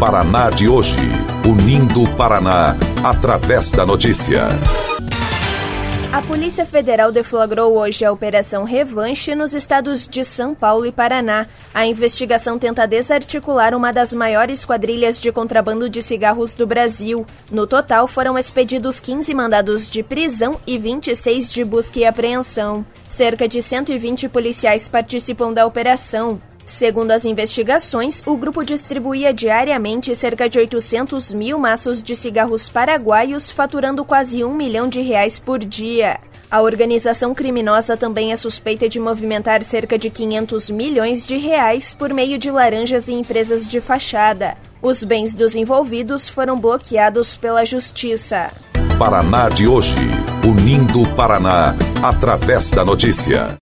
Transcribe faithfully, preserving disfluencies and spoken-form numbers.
Paraná de hoje, unindo o Paraná através da notícia. A Polícia Federal deflagrou hoje a Operação Revanche nos estados de São Paulo e Paraná. A investigação tenta desarticular uma das maiores quadrilhas de contrabando de cigarros do Brasil. No total, foram expedidos quinze mandados de prisão e vinte e seis de busca e apreensão. Cerca de cento e vinte policiais participam da operação. Segundo as investigações, o grupo distribuía diariamente cerca de oitocentos mil maços de cigarros paraguaios, faturando quase um milhão de reais por dia. A organização criminosa também é suspeita de movimentar cerca de quinhentos milhões de reais por meio de laranjas e empresas de fachada. Os bens dos envolvidos foram bloqueados pela Justiça. Paraná de hoje, unindo o Paraná através da notícia.